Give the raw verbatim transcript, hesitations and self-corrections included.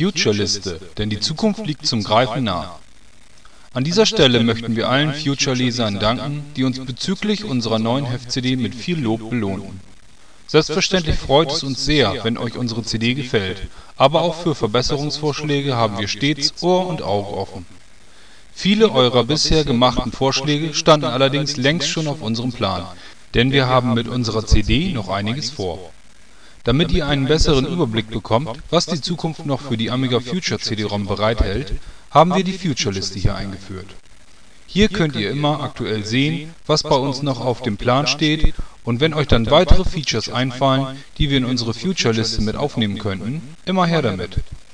Future-Liste, denn die Zukunft liegt zum Greifen nah. An dieser Stelle möchten wir allen Future-Lesern danken, die uns bezüglich unserer neuen Heft-C D mit viel Lob belohnten. Selbstverständlich freut es uns sehr, wenn euch unsere C D gefällt, aber auch für Verbesserungsvorschläge haben wir stets Ohr und Auge offen. Viele eurer bisher gemachten Vorschläge standen allerdings längst schon auf unserem Plan, denn wir haben mit unserer C D noch einiges vor. Damit ihr einen besseren Überblick bekommt, was die Zukunft noch für die Amiga Future C D-ROM bereithält, haben wir die Future-Liste hier eingeführt. Hier könnt ihr immer aktuell sehen, was bei uns noch auf dem Plan steht, und wenn euch dann weitere Features einfallen, die wir in unsere Future-Liste mit aufnehmen könnten, immer her damit.